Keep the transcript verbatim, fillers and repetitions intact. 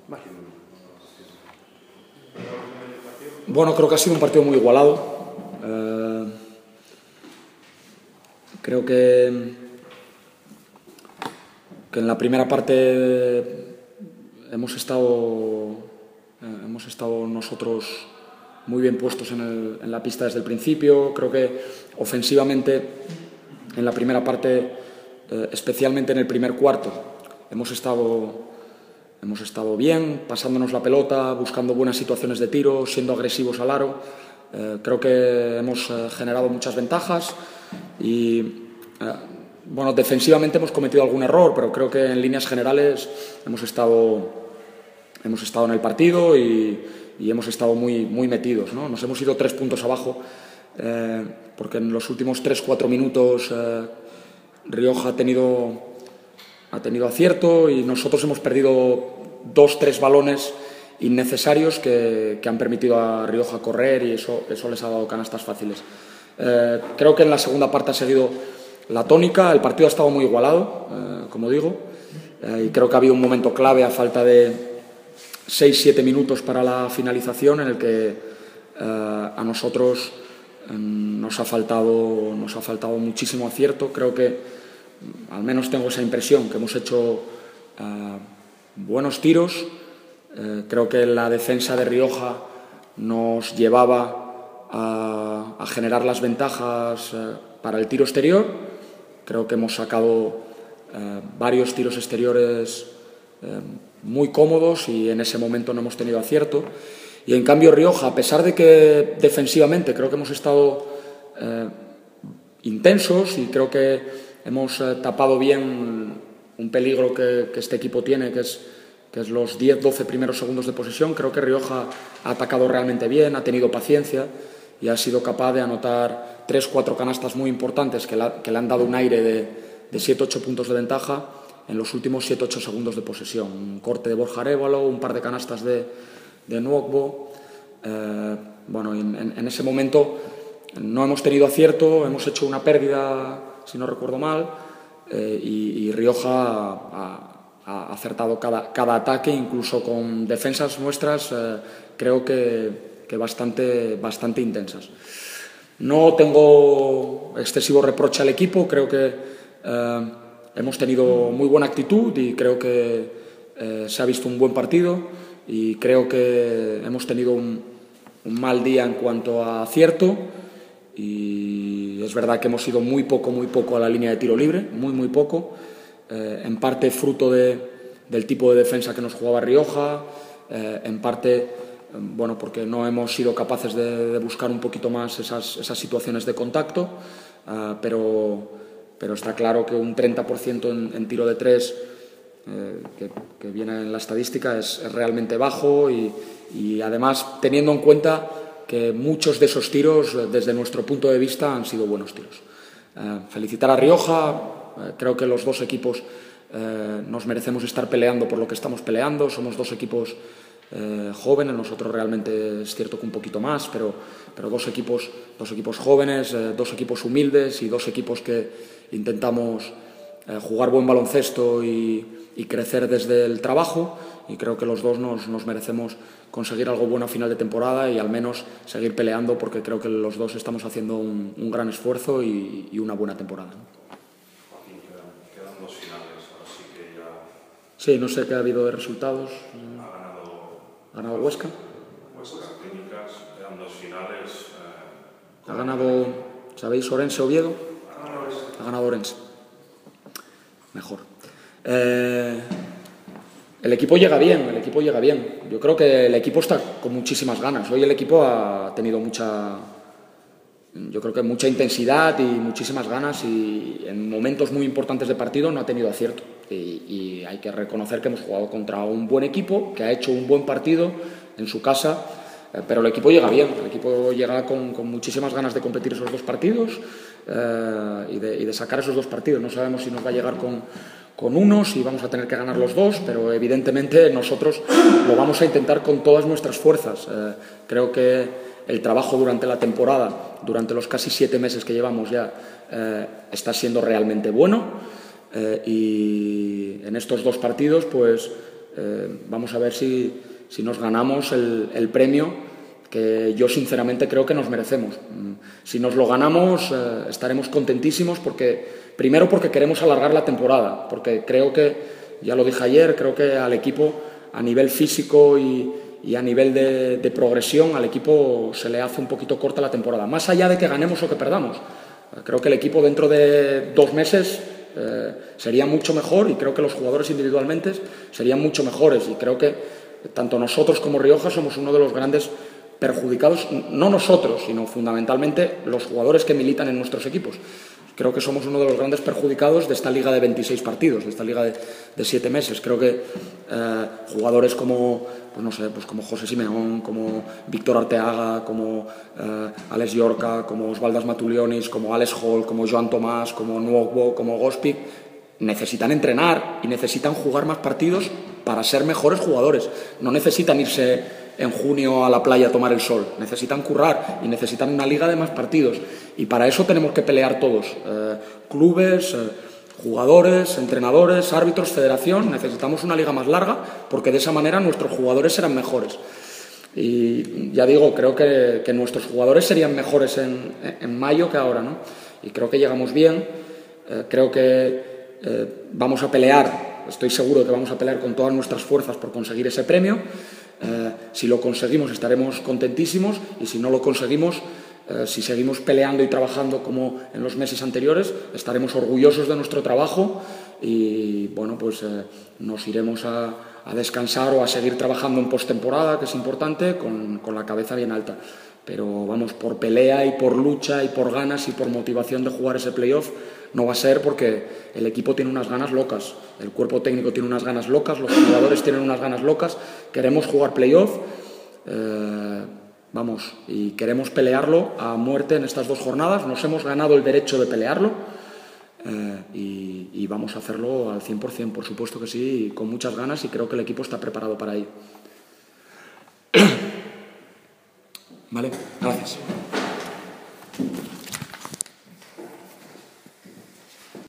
Bueno, creo que ha sido un partido muy igualado. Eh, creo que, que en la primera parte hemos estado, eh, hemos estado nosotros muy bien puestos en, el, en la pista desde el principio. Creo que ofensivamente en la primera parte, eh, especialmente en el primer cuarto, hemos estado, hemos estado bien, pasándonos la pelota, buscando buenas situaciones de tiro, siendo agresivos al aro. Eh, creo que hemos eh, generado muchas ventajas y, eh, bueno, defensivamente hemos cometido algún error, pero creo que en líneas generales hemos estado, hemos estado en el partido y, y hemos estado muy, muy metidos, ¿no? Nos hemos ido tres puntos abajo eh, porque en los últimos tres cuatro minutos eh, Rioja ha tenido, ha tenido acierto y nosotros hemos perdido dos tres balones innecesarios que, que han permitido a Rioja correr y eso, eso les ha dado canastas fáciles. Eh, creo que en la segunda parte ha seguido la tónica, el partido ha estado muy igualado, eh, como digo, eh, y creo que ha habido un momento clave a falta de seis siete minutos para la finalización en el que eh, a nosotros eh, nos ha faltado, nos ha faltado muchísimo acierto. Creo que, al menos tengo esa impresión, que hemos hecho eh, buenos tiros. Eh, creo que la defensa de Rioja nos llevaba a, a generar las ventajas eh, para el tiro exterior. Creo que hemos sacado eh, varios tiros exteriores eh, muy cómodos y en ese momento no hemos tenido acierto. Y en cambio Rioja, a pesar de que defensivamente creo que hemos estado eh, intensos y creo que hemos eh, tapado bien un peligro que, que este equipo tiene, que es, que es los diez doce primeros segundos de posesión, creo que Rioja ha atacado realmente bien, ha tenido paciencia y ha sido capaz de anotar tres cuatro canastas muy importantes que, la, que le han dado un aire de, de siete ocho puntos de ventaja en los últimos siete ocho segundos de posesión. Un corte de Borja Arévalo, un par de canastas de, de Nwogbo. Eh, bueno, en, en ese momento no hemos tenido acierto, hemos hecho una pérdida, si no recuerdo mal, eh, y, y Rioja ha, ha acertado cada, cada ataque, incluso con defensas nuestras, eh, creo que, que bastante, bastante intensas. No tengo excesivo reproche al equipo, creo que eh, hemos tenido muy buena actitud y creo que eh, se ha visto un buen partido y creo que hemos tenido un, un mal día en cuanto a acierto y es verdad que hemos ido muy poco, muy poco a la línea de tiro libre, muy, muy poco, eh, en parte fruto de, del tipo de defensa que nos jugaba Rioja, eh, en parte, bueno, porque no hemos sido capaces de, de buscar un poquito más esas, esas situaciones de contacto, uh, pero, pero está claro que un treinta por ciento en, en tiro de tres, eh, que, que viene en la estadística, es, es realmente bajo y, y además teniendo en cuenta que muchos de esos tiros, desde nuestro punto de vista, han sido buenos tiros. Eh, felicitar a Rioja, eh, creo que los dos equipos eh, nos merecemos estar peleando por lo que estamos peleando, somos dos equipos eh, jóvenes, nosotros realmente es cierto que un poquito más, pero, pero dos equipos, dos equipos jóvenes, eh, dos equipos humildes y dos equipos que intentamos eh, jugar buen baloncesto y, y crecer desde el trabajo, y creo que los dos nos, nos merecemos conseguir algo bueno a final de temporada y al menos seguir peleando, porque creo que los dos estamos haciendo un, un gran esfuerzo y, y una buena temporada, ¿no? Joaquín, quedan, quedan dos finales, así que ya... Sí, no sé qué ha habido de resultados. Ha ganado... ¿Ha ganado Huesca? Huesca, Clínicas, quedan dos finales. Eh, ha ganado, ¿sabéis? Orense, Oviedo. Ha ganado Orense. Ha ganado Orense. Mejor. Eh... El equipo llega bien, el equipo llega bien. Yo creo que el equipo está con muchísimas ganas. Hoy el equipo ha tenido mucha, yo creo que mucha intensidad y muchísimas ganas y en momentos muy importantes de partido no ha tenido acierto. Y, y hay que reconocer que hemos jugado contra un buen equipo que ha hecho un buen partido en su casa, eh, pero el equipo llega bien. El equipo llega con, con muchísimas ganas de competir esos dos partidos eh, y, de, y de sacar esos dos partidos. No sabemos si nos va a llegar con con unos y vamos a tener que ganar los dos, pero evidentemente nosotros lo vamos a intentar con todas nuestras fuerzas. Eh, creo que el trabajo durante la temporada, durante los casi siete meses que llevamos ya, eh, está siendo realmente bueno eh, y en estos dos partidos pues eh, vamos a ver si, si nos ganamos el, el premio que yo sinceramente creo que nos merecemos. Si nos lo ganamos, eh, estaremos contentísimos porque, primero porque queremos alargar la temporada, porque creo que, ya lo dije ayer, creo que al equipo a nivel físico y, y a nivel de, de progresión al equipo se le hace un poquito corta la temporada, más allá de que ganemos o que perdamos. Creo que el equipo dentro de dos meses eh, sería mucho mejor y creo que los jugadores individualmente serían mucho mejores y creo que tanto nosotros como Rioja somos uno de los grandes perjudicados, no nosotros, sino fundamentalmente los jugadores que militan en nuestros equipos. Creo que somos uno de los grandes perjudicados de esta liga de veintiséis partidos, de esta liga de, de siete meses. Creo que eh, jugadores como, pues no sé, pues como José Simeón, como Víctor Arteaga, como eh, Alex Llorca, como Osvaldas Matulionis, como Alex Hall, como Joan Tomás, como Nuogbo, como Gospic, necesitan entrenar y necesitan jugar más partidos para ser mejores jugadores. No necesitan irse en junio a la playa a tomar el sol. Necesitan currar y necesitan una liga de más partidos. Y para eso tenemos que pelear todos. Eh, clubes, eh, jugadores, entrenadores, árbitros, federación. Necesitamos una liga más larga porque de esa manera nuestros jugadores serán mejores. Y ya digo, creo que, que nuestros jugadores serían mejores en, en mayo que ahora, ¿no? Y creo que llegamos bien. Eh, creo que eh, vamos a pelear, estoy seguro que vamos a pelear con todas nuestras fuerzas por conseguir ese premio. Eh, si lo conseguimos estaremos contentísimos y si no lo conseguimos, eh, si seguimos peleando y trabajando como en los meses anteriores, estaremos orgullosos de nuestro trabajo y bueno, pues eh, nos iremos a, a descansar o a seguir trabajando en postemporada, que es importante, con, con la cabeza bien alta. Pero vamos, por pelea y por lucha y por ganas y por motivación de jugar ese playoff no va a ser porque el equipo tiene unas ganas locas, el cuerpo técnico tiene unas ganas locas, los jugadores tienen unas ganas locas, queremos jugar playoff, eh, vamos, y queremos pelearlo a muerte en estas dos jornadas, nos hemos ganado el derecho de pelearlo eh, y, y vamos a hacerlo al cien por cien, por supuesto que sí, y con muchas ganas y creo que el equipo está preparado para ello. Vale, gracias.